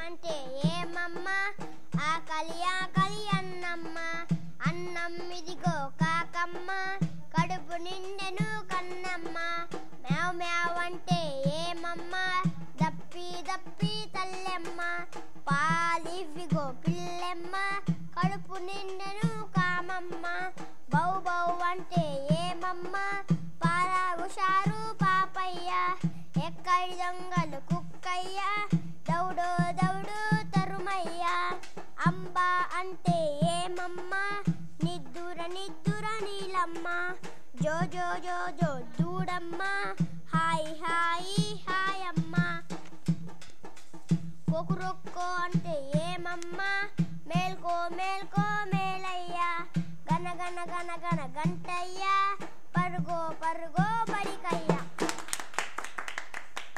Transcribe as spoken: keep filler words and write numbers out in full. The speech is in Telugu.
అంటే ఏమమ్మ ఆకలి ఆకలి అన్నమ్మ అన్నం ఇదిగో కాకమ్మ కడుపు నిండెను కన్నమ్మ మ్యావ్ మ్యావ్ అంటే ఏమమ్మ దప్పి దప్పి తల్లెమ్మ పాలివిగో పిల్లెమ్మ కడుపు నిండెను కామమ్మ బౌ బౌ అంటే ఏమమ్మ పారాగుషారు పాపయ్య ఎక్కడి దొంగలు కుక్కయ్య దౌడో దౌడు తరుమయ్య అంబా అంటే ఏమమ్మ నిద్దుర నిద్దుర నీలమ్మ జో జో జో జో దూడమ్మ హాయ్ హాయ్ హాయ్ అమ్మ కొకురొక్కో అంటే ఏమమ్మ మేల్కో మేల్కో మేలయ్య గన గన గన గన గంటయ్య పరుగో పరుగో బడికయ్య.